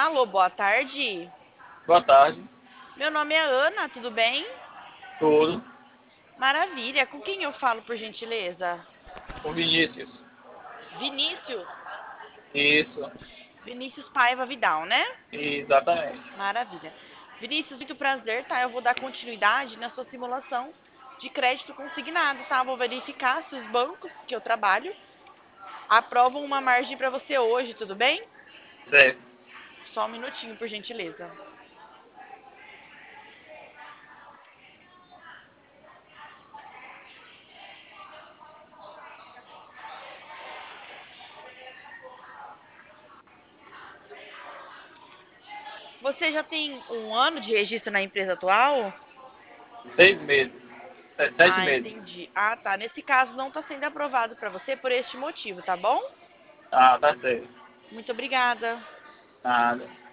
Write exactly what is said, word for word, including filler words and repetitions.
Alô, boa tarde. Boa tarde. Meu nome é Ana, tudo bem? Tudo. Maravilha. Com quem eu falo, por gentileza? O Vinícius. Vinícius. Isso. Vinícius Paiva Vidal, né? Exatamente. Maravilha. Vinícius, muito prazer, tá? Eu vou dar continuidade na sua simulação de crédito consignado, tá? Vou verificar se os bancos que eu trabalho aprovam uma margem para você hoje, tudo bem? Certo. Só um minutinho, por gentileza. Você já tem um ano de registro na empresa atual? Seis meses. É, sete Ah, meses. entendi. Ah, tá. Nesse caso, não está sendo aprovado para você por este motivo, tá bom? Ah, tá certo. Muito obrigada. Nada.